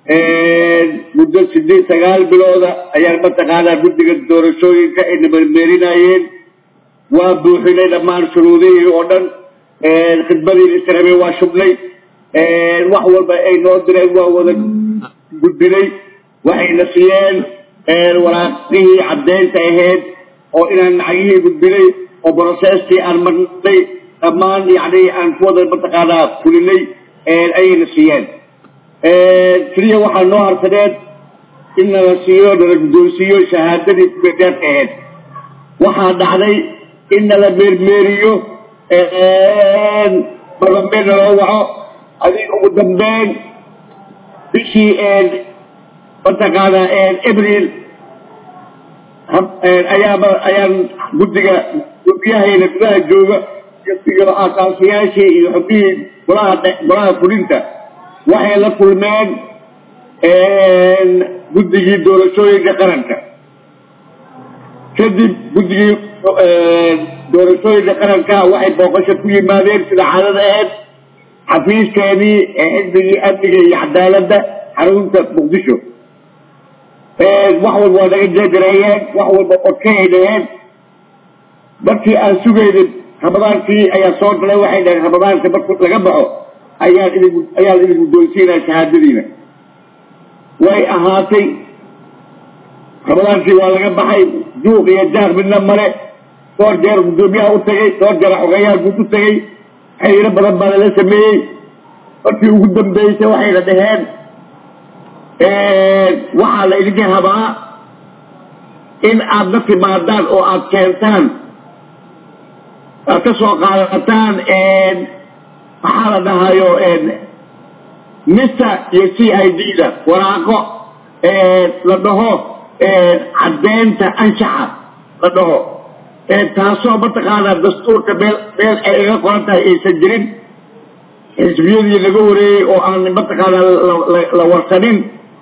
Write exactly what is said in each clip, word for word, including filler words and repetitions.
muddo sideed sagaal bilooda ayaan mataqaanaa guddiga doorashooyinka ay nabarmeerinayeen waa buuxinay dhammaan shuruudihii oo dhan khidmadii israbay waa shubnay wax walba ay noo direen waa wada gudbinay waxayna siiyeen waraaqihii caddeynta ahayd oo inaan lacagihii gudbinay oo processkii aan marnay dhammaan yacni aan ku wada mataqaanaa fulinay ayayna siiyeen keliya waxaa noo harsaneed in nala siiyo nala guddoonsiiyo shahaadadii kumeedeedka ahayd waxaa dhacday in nala meermeeriyo barlameen naloo waco adiga ugu dambeyn bishii mataqaanaa abril ayaaba ayaan guddiga gudiyahayna gudaha jooga iyo aasaasiyaashii iyo xubnihii golaha golaha fulinta waxay la kulmeen guddigii doorashooyinka qaranka kadib guddigii doorashooyinka qaranka waxay booqasho ku yimaadeen sida caadada ahayd xafiiskeenii ee xisbigii amniga iyo cadaaladda xarunta muqdisho wax walba waa naga jeegareeyeen wax walba odkay dhaheen markii aan sugaynin ramadaankii ayaa soo galay waxay dhaheen ramadaanka marku laga baxo ayaan idin ayaan idin guddoonsiinaya shahaadadiina way ahaatay ramadaankii waa laga baxay juuq iyo jaaq midna male dhowr jeer guddoomiyaha u tagay dhowr jeer xogeyaha guud u tagay xiriiro badan baa lala sameeyey markii ugu dambeysay waxayna dhaheen waxaa la idinka habaa in aad la timaadaan oo aad keentaan aad ka soo qaadataan maxaa la dhahayo misa iyo c i d da waraaqo la dhaho caddeynta anshaxa la dhaho taasoo mataqaanaa dastuurka meel meel ay iga qoran tahay aysan jirin xisbiyadii laga wareeyey oo aan mataqaanaa la warsanin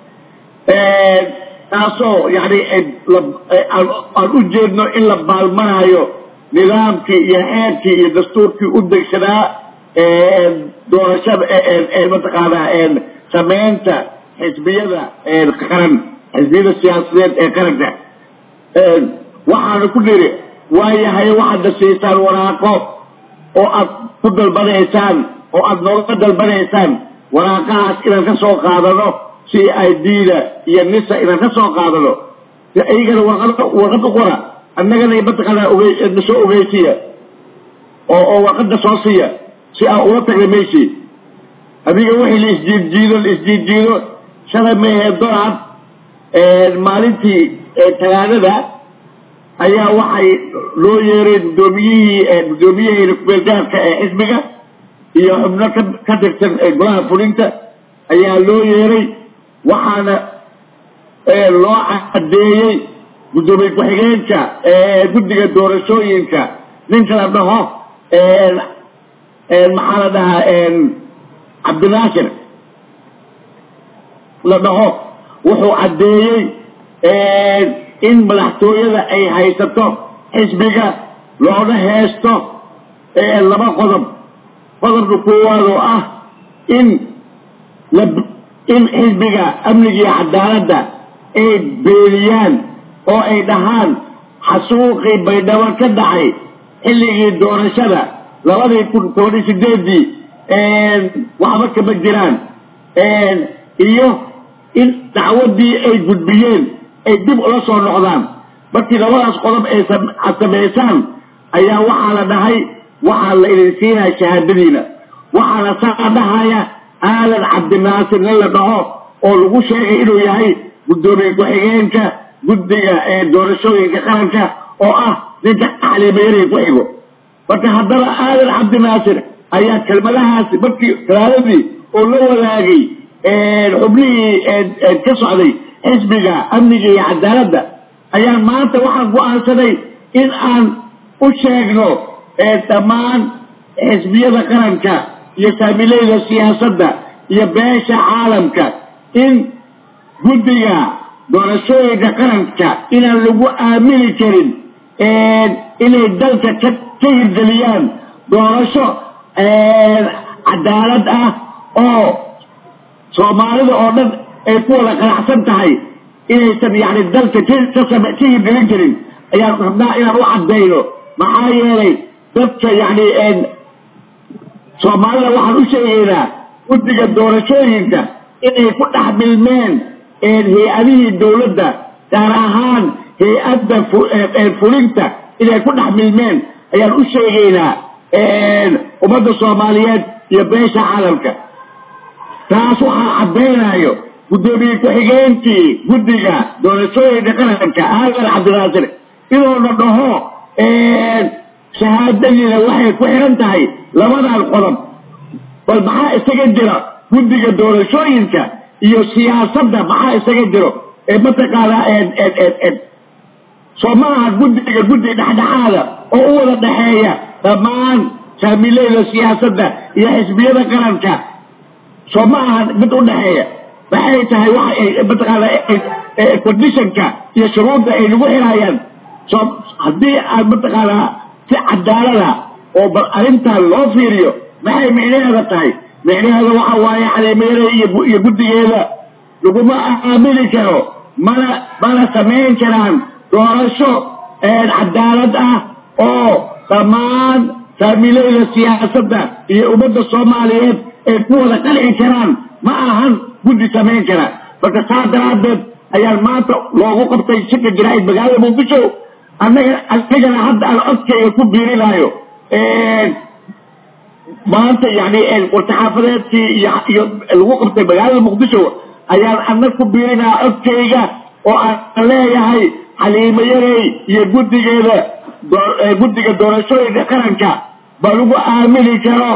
taasoo yani aan u jeedno in la baalmanayo nidaamkii iyo xeerkii iyo dastuurkii u degsanaa doorashada mataqaanaa sameynta xisbiyada qaran xisbiyada siyaasadeed ee qaranka waxaana ku dhiri waayahay waxaad dasiisaan waraaqo oo aad ku dalbanaysaan oo aad nooga dalbanaysaan waraaqahaas inaan ka soo qaadano c i d da iyo nisa inaan ka soo qaadano iyagana warqad warqad u qora annagana mataqaanaa oge nasoo ogeysiya oo oo warqada soo siiya si aan ula tagna meeshii adiga wixii la isjiidjiido la isjiidjiido shalay meehee doraad maalintii talaadada ayaa waxay loo yeeray guddoomiyihii guddoomiyahayna kumeelgaarka ee xisbiga iyo xubno ka ka tirsan golaha fulinta ayaa loo yeeray waxaana loo caddeeyey guddoomiye ku-xigeenka guddiga doorashooyinka ninka la dhaho maxaa la dhahaa cabdinaasir la dhaho wuxuu caddeeyey in madaxtooyada ay haysato xisbiga loona heesto laba qodob qodobka koowaad oo ah in la in xisbiga amniga iyo cadaaladda ay beeniyaan oo ay dhahaan xasuuqii baydhabo ka dhacay xilligii doorashada labadii kun toban iyo sideedii waxba kama jiraan iyo in dacwadii ay gudbiyeen ay dib ula soo noqdaan markii labadaas qodob ay samaysaan ayaa waxaa la dhahay waxaa la idin siinaya shahaadadiina waxaana saa dhahaya aadan cabdinaasir nin la dhaho oo lagu sheegay inuu yahay guddoomiye ku-xigeenka guddiga ee doorashooyinka qaranka oo ah ninka xaliimayaraya ku xigo marka haddana aadan cabdinaasir ayaa kelmadahaasi markii talaaladii oo la wadaagay xubnihii ka socday xisbiga amniga iyo cadaaladda ayaa maanta waxaan go-aansanay in aan u sheegno dhammaan xisbiyada qaranka iyo saamileyda siyaasadda iyo beesha caalamka in guddiga doorashooyinka qaranka inaan lagu aamini karin inay dalka ka ka hirgeliyaan doorasho cadaalad ah oo soomaalida oo dhan ay ku wada qanacsan tahay inaysan yani dalka ka hirgelin karin ayaan rabnaa inaan u caddayno maxaa yeelay dadka yani soomaalida waxaan u sheegaynaa guddiga doorashooyinka inay ku dhex milmeen hay-adihii dawladda gaar ahaan hay-adda fulinta inay ku dhex milmeen ayaan u sheegaynaa ummadda soomaaliyeed iyo beesha caalamka taas waxaa caddaynayo guddoomiye ku-xigeenkii guddiga doorashooyinka qaranka aadan cabdinaasir inuuna dhaho shahaadadiina waxay ku xiran tahay labadan qodob bal maxaa isaga jira guddiga doorashooyinka iyo siyaasadda maxaa isaga jiro ee mataqaanaa soo ma aha guddiga guddi dhexdhexaada oo u wada dhexeeya dhammaan saamiileyda siyaasadda iyo xisbiyada qaranka soo ma aha mid u dhexeeya maxay tahay waxa ay mataqaanaa conditionka iyo shuruudda ay nagu xirayaan soo haddii aad mataqaanaa si cadaalada oo bal arrintan loo fiiriyo maxay micnaheeda tahay micnaheeda waxa waaye caleemayada iyo guddigeeda laguma aamini karo mana mana samayn karaan doorasho cadaalad ah oo dhammaan saamiileyda siyaasadda iyo ummadda soomaaliyeed ay ku wada qanci karaan ma ahan guddi samayn kara marka saa daraaddeed ayaan maanta loogu qabtay shirka jaraa'id magaalada muqdisho annaga anigana hadda aan codkayga ku biirinayo maanta yani wartaxaafadeedkii iyo iyo lagu qabtay magaalada muqdisho ayaan anag ku biirinaa codkayga oo aan leeyahay xaliimo yarey iyo guddigeeda guddiga doorashooyinka qaranka ba lagu aamini karo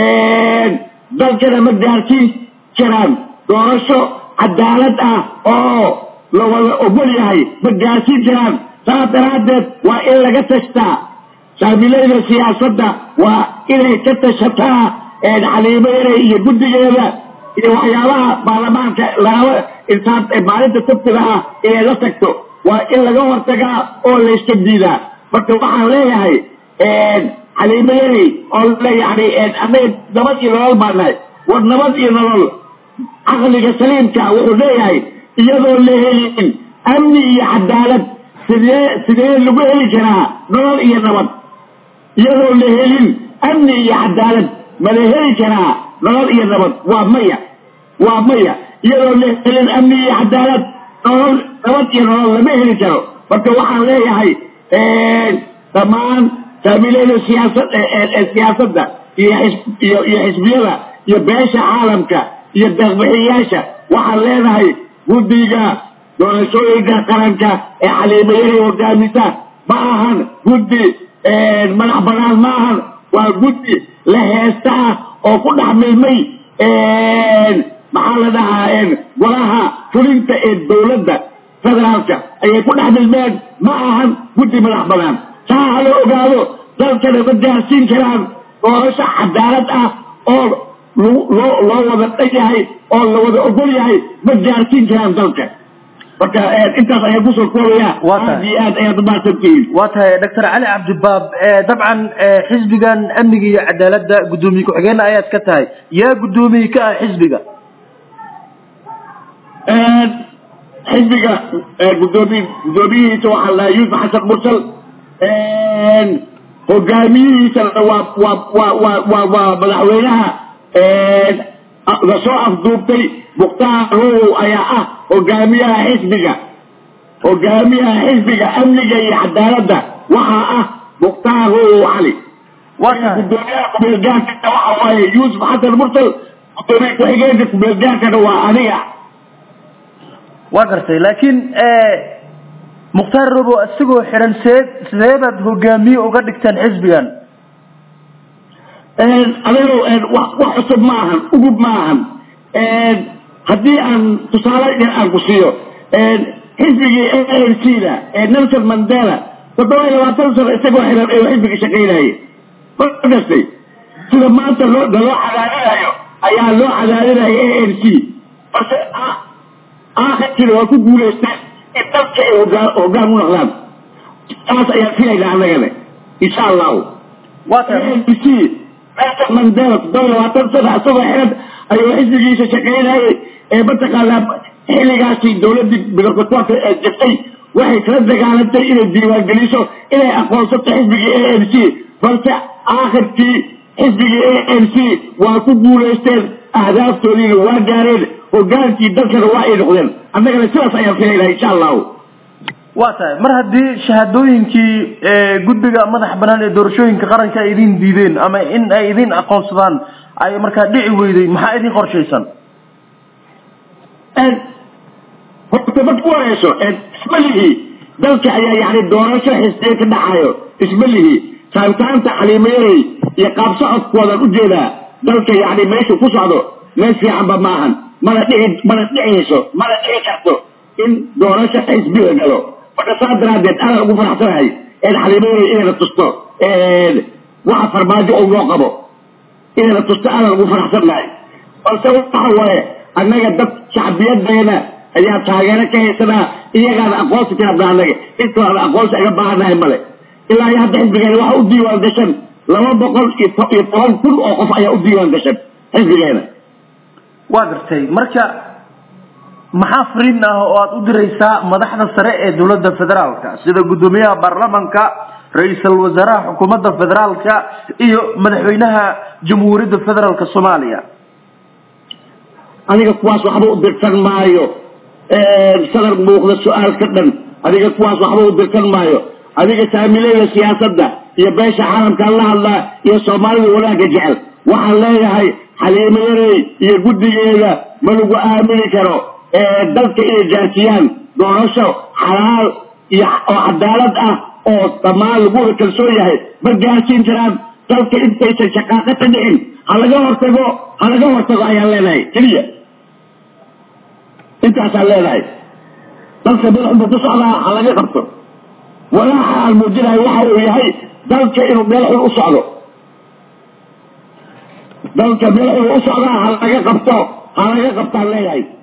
dalkana ma gaarsiin karaan doorasho cadaalad ah oo la wada ogol yahay ma gaarsiin karaan saas daraaddeed waa in laga tashtaa saamiileyda siyaasadda waa inay ka tashataa xaliimo yarey iyo guddigeeda iyo waxyaabaha baarlamaanka lagaba intaan maalinta sabtida ah inay la tagto waa in laga hortagaa oo layska diidaa marka waxaan leeyahay xaliimo yarey oo le yani annaga nabad iyo nolol baa nahay war nabad iyo nolol caqliga saliimka wuxuu leeyahay iyadoo la helin amni iyo cadaalad sidee sidee lagu heli karaa nolol iyo nabad iyadoo la helin amni iyo cadaalad ma la heli karaa nolol iyo nabad waa maya waa maya iyadoo la helin amni iyo cadaalad nolol nabad iyo nolol lama heli karo marka waxaan leeyahay dhammaan saamiileyda siyaasad siyaasadda iyo iyo iyo xisbiyada iyo beesha caalamka iyo deeqbixiyaasha waxaan leenahay guddiga doorashooyinka qaranka ee xaliimo yarey hogaamisa ma ahan guddi madax banaan ma ahan waa guddi la heesta ah oo ku dhex milmay maxaa la dhahaa golaha fulinta ee dawladda federaalka ayay ku dhex milmeen ma ahan guddi madax banaan saa ha la ogaado dalkana ma gaarsiin karaan doorasho cadaalad ah oo loo loo wada dhan yahay oo la wada ogol yahay ma gaarsiin karaan dalka marka intaas ayaan kusoo koobaya aad iyo aad ayaad umahadsantihiin waa tahay doctor cali cabdibaab dabcan xisbigan amniga iyo cadaaladda guddoomiye ku-xigeenna ayaad ka tahay yaa guddoomiye ka ah xisbiga xisbiga gudoomiy guddoomiyihiisa waxaa lahaa yuusuf xasan mursal hogaamiyihiisana waa waa waa waa waa waa madaxweynaha lasoo afduubtay mukhtaar rowow ayaa ah hogaamiyaha xisbiga hogaamiyaha xisbiga amniga iyo cadaaladda waxaa ah mukhtaar rowow cali gudoomiyaha kumeelgaarkana waxa waaye yuusuf xasan mursal gudoomiye ku-xigeenka kumeelgaarkana waa aniga waa gartay laakiin mukhtaar rowow isagoo xiran seed sideebaad hogaamiye uga dhigtaan xisbigan adeerow wax cusub ma ahan ugub ma ahan haddii aan tusaale yar aan ku siiyo xisbigii a n c da ee nelson mandela toddoba iyo labaatan sano isagoo xiran ayuu xisbiga shaqaynaye ma gastay sida maanta loo loo cadaadinayo ayaa loo cadaadinaya a n c balse aakhirkiina waa ku guulaysteen in dalka ay hogaan hogaan u noqdaan taas ayaan filaynaa annagana insha allahu a n c nelson mandela toddoba iyo labaatan sano isagoo xiran ayuu xisbigiisa shaqaynayay ee mataqaanaa xilligaasi dawladda biloqotoonka ee jirtay waxay kala dagaalantay inay diiwaan geliso inay aqoonsato xisbiga A N C balse aakhirkii xisbiga A N C waa ku guulaysteen ahdaaftoodiina waa gaareen hogaankii dalkana waa ay noqdeen annagana sidaas ayaan filaynaa insha allahu waa tahay mar haddii shahaadooyinkii guddiga madax banaan ee doorashooyinka qaranka ay idin diideen ama in ay idin aqoonsadaan ay markaa dhici weyday maxaa idin qorshaysan horta mad ku wareyso isma lihi dalka ayaa yani doorasho xisbiye ka dhacayo isma lihi saantaanta xaliimeeyey iyo qaab socodkoodan u jeedaa dalka yani meesha ku socdo meel fiicanba maahan mana dhici mana dhiciyso mana dhici karto in doorasho xisbiga galo marka saa daraadeed anaa ugu faraxsanahay xaliimeeyey inayna tusto waxa farmaajo oo loo qabo inayna tusto anaa ugu faraxsanahay balse waxa waaye annaga dad shacbiyadeena ayaa taageero ka haysanaa iyagaana aqoonsi ka hadda annaga intaana aqoonsi aga baahanahay male ilaa iyo hadda xisbigeena waxa u diiwaan gashan laba boqol iyo toban kun oo qof ayaa u diiwaan gashan xisbigeena waa gartay marka maxaa fariin ah oo aad u diraysaa madaxda sare ee dowladda federaalka sida guddoomiyaha baarlamaanka ra-iisul wasaaraha xukuumadda federaalka iyo madaxweynaha jamhuuriyadda federaalka soomaaliya adiga kuwaas waxba u dirtan maayo sadar muuqda su-aal ka dhan adiga kuwaas waxba u dirtan maayo adiga saamileeda siyaasadda iyo beesha caalamka la hadlaa iyo soomaalida wanaagga jecel waxaan leeyahay xaliimo yarey iyo guddigeeda ma lagu aamini karo dalka inay gaarsiiyaan doorasho xalaal iyo oo cadaalad ah oo dhammaan lagu wada kalsoon yahay ma gaarsiin karaan dalka intaysan shaqaaqo ka dhicin ha laga hortago ha laga hortago ayaan leenahay keliya intaasaan leenahay dalka madaxda ku socdaa ha laga qabto walaaxa aan muujinahay waxa uu yahay dalka inuu meel xun u socdo dalka meel xun u socdaa ha laga qabto ha laga qabtaan leeyahay